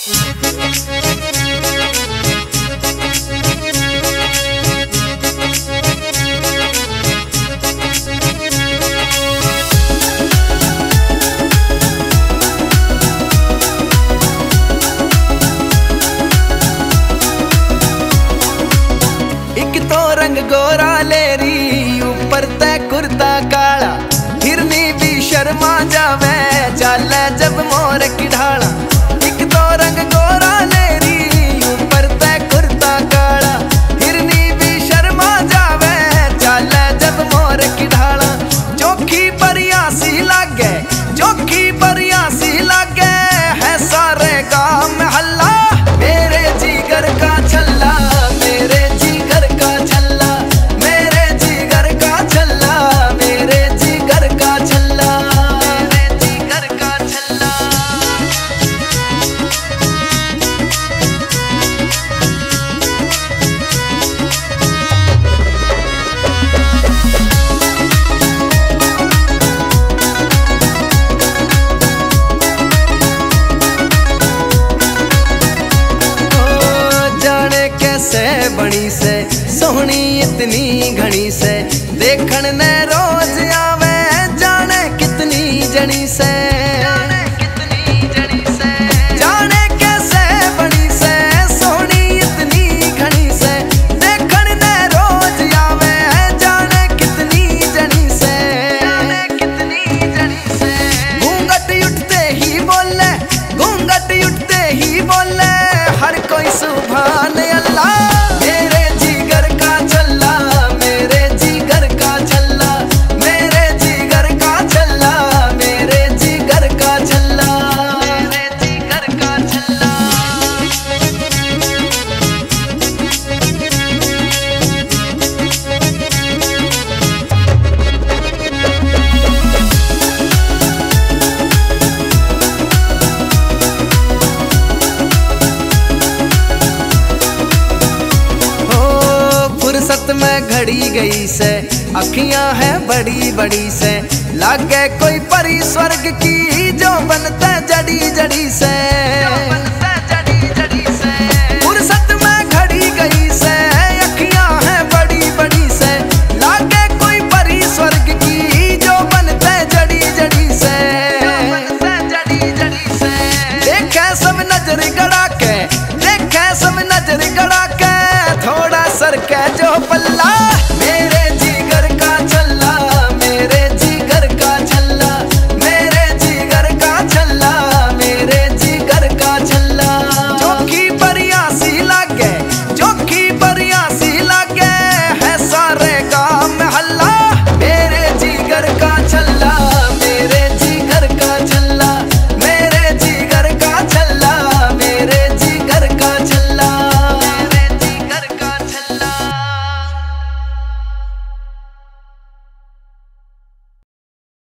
रंग गोरा लेरी ऊपर तै कुर्ता काला, हिरनी भी शर्मा जावे चाले जब मोर की ढाला। एक तो रंग गोरा लेरी ऊपर तै कुर्ता काला, हिरनी भी शर्मा जावे चाले जब मोर की ढाला। चोखी परियासी लागे, चोखी परियासी लागे है सारे गाँव में हल्ला। मेरे जिगर का छल्ला, मेरे जिगर का छल्ला, मेरे जिगर का छल्ला, मेरे जिगर का छल्ला, मेरे जिगर का छल्ला। जाने कैसे बनी से सोहनी इतनी घनी से, देखण ने रोज आवे जाने कितनी जनी से, जाने कितनी जनी से। जाने कैसे बनी से सोहनी इतनी घनी से, देखण ने रोज आवे जाने कितनी जनी से, जाने कितनी जनी से। घूंघट उठते ही बोले, घूंघट उठते ही बोले हर कोई सुभान अल्लाह। मेरे जिगर का छल्ला, मेरे जिगर का छल्ला, मेरे जिगर का छल्ला, मेरे जिगर का छल्ला, मेरे जिगर का छल्ला। फुर्सत में घड़ी गई से, अखियां है बड़ी बड़ी से, लागे कोई परी स्वर्ग की जो बनते